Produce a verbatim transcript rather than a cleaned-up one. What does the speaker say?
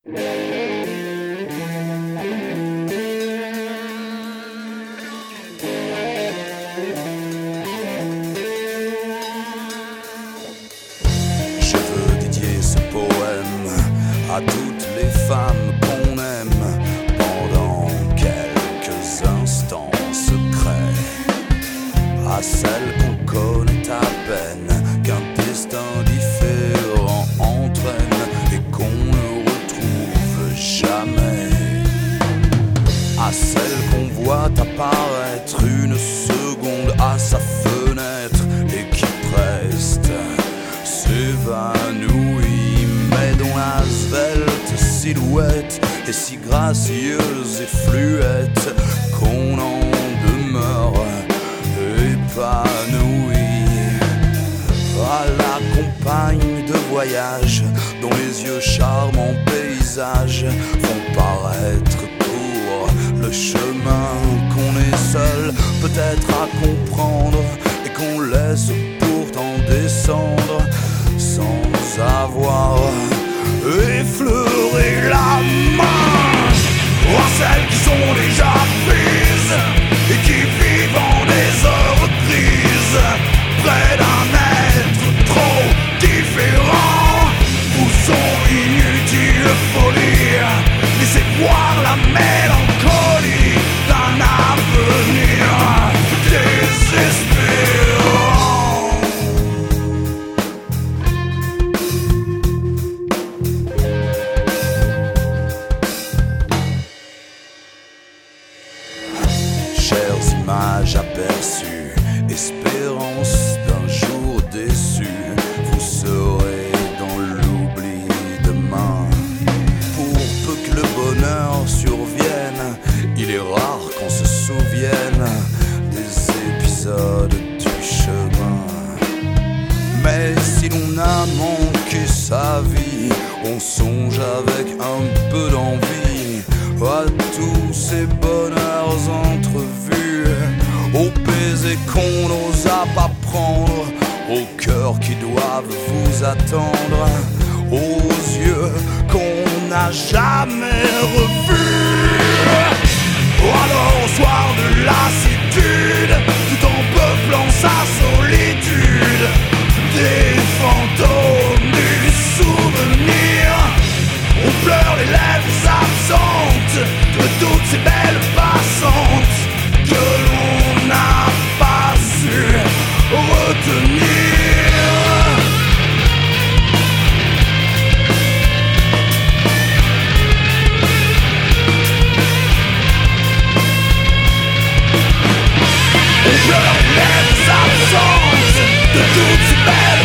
Je veux dédier ce poème à toutes les femmes qu'on aime pendant quelques instants secrets, à celles qu'on connaît à peine, qu'un destin différent entraîne et qu'on ne retrouve jamais, à celles qu'on voit apparaître une seconde à sa fenêtre et qui preste s'évanouit, mais dont la svelte silhouette est si gracieuse et fluette qu'on en demeure épanoui. À la compagne de voyage dont les yeux charmants paysages font paraître court le chemin qu'on est seul peut-être à comprendre et qu'on laisse pourtant descendre sans avoir effleuré la main à celles qui sont déjà prises et qui vivent en des heures grises près d'un être trop différent où son inutile folie laissez voir la mélancolie d'un avenir désespérant. Chères images aperçues, espérance d'un jour déçu, vous serez dans l'oubli demain. Pour peu que le bonheur survienne, il est rare qu'on se souvienne des épisodes du chemin. Mais si l'on a manqué sa vie, on songe avec un peu d'envie à tous ces bonheurs entrevus, aux baisers qu'on n'osa pas prendre, aux cœurs qui doivent vous attendre, aux yeux qu'on n'a jamais revus. Alors au soir de lassitude, tout en peuplant sa solitude, des fantômes du souvenir, on pleure les lèvres absentes de toutes ces belles passantes que l'on n'a pas su retenir. On pleure les lèvres absentes de toutes ces belles